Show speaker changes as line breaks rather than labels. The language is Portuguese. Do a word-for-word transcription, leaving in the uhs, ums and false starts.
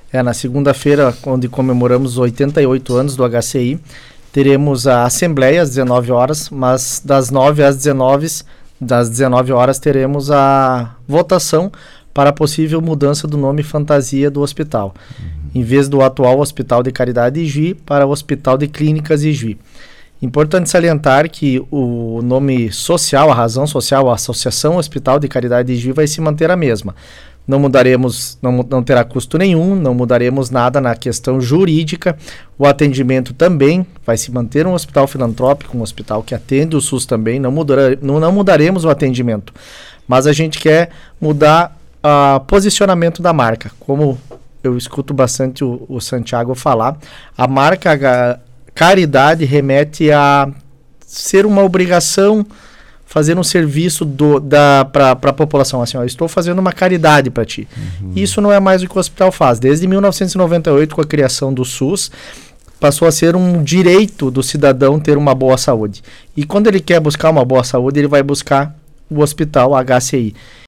É, na segunda-feira, onde comemoramos os oitenta e oito anos do H C I, teremos a assembleia às dezenove horas, mas das nove às dezenove, das dezenove horas teremos a votação para a possível mudança do nome fantasia do hospital. Uhum. Em vez do atual Hospital de Caridade Ijuí para o Hospital de Clínicas Ijuí. Importante salientar que o nome social, a razão social, a Associação Hospital de Caridade Ijuí vai se manter a mesma. Não mudaremos, não, não terá custo nenhum, não mudaremos nada na questão jurídica. O atendimento também vai se manter um hospital filantrópico, um hospital que atende o SUS também, não, mudar, não, não mudaremos o atendimento. Mas a gente quer mudar o uh, posicionamento da marca. Como eu escuto bastante o, o Santiago falar, a marca H, Caridade remete a ser uma obrigação, fazer um serviço para a população. Assim, ó, estou fazendo uma caridade para ti. Uhum. Isso não é mais o que o hospital faz. Desde mil novecentos e noventa e oito, com a criação do SUS, passou a ser um direito do cidadão ter uma boa saúde. E quando ele quer buscar uma boa saúde, ele vai buscar o hospital H C I.